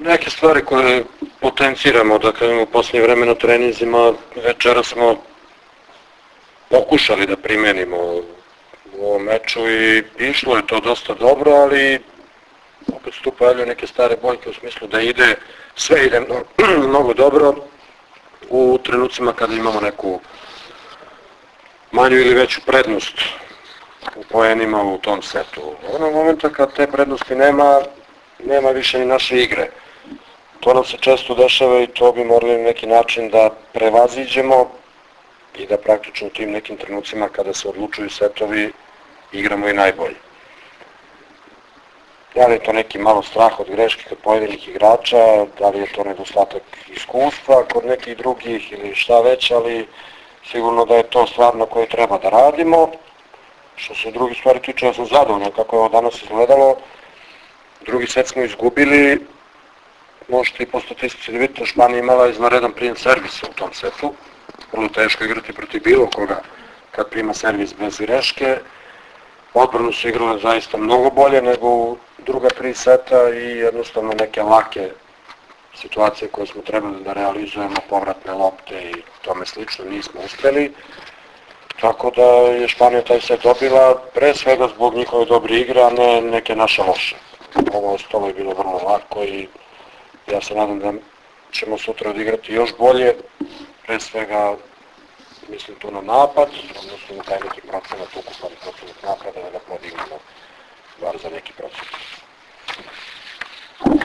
Neke stvari koje potenciramo, da kažemo u posljednje vreme na treninzima, večera smo pokušali da primenimo u ovom meču i išlo je to dosta dobro, ali opet se tu pojavljaju neke stare boljke u smislu da sve ide mnogo dobro u trenucima kada imamo neku manju ili veću prednost u poenima u tom setu. Onog momenta kad te prednosti nema više ni naše igre. To nam se često dešava i to bi morali na neki način da prevaziđemo i da praktično u tim nekim trenucima kada se odlučuju setovi igramo i najbolje. Da li je to neki malo strah od greške kod pojedinih igrača, da li je to nedostatak iskustva kod nekih drugih ili šta već, ali sigurno da je to stvar na kojoj treba da radimo. Što se drugi stvari tiče, ja sam zadovoljan kako je ovo danas izgledalo. Drugi set smo izgubili, možete i po statistici da vidite, Španija imala izvanredan prijem servisa u tom setu. Vrlo teško igrati protiv bilo koga kad prima servis bez greške. Odbranu su igrale zaista mnogo bolje nego u druga tri seta i jednostavno neke lake situacije koje smo trebali da realizujemo, povratne lopte i tome slično, nismo uspeli. Tako da je Španija taj set dobila, pre svega zbog njihove dobre igre, a ne neke naše loše. Ovo ostalo je bilo vrlo lako i ja se nadam da ćemo sutra odigrati još bolje, pre svega mislim tu na napad, odnosno na taj neki procenat, ukupani procenat napada, da ga podignemo bar za neki procenat.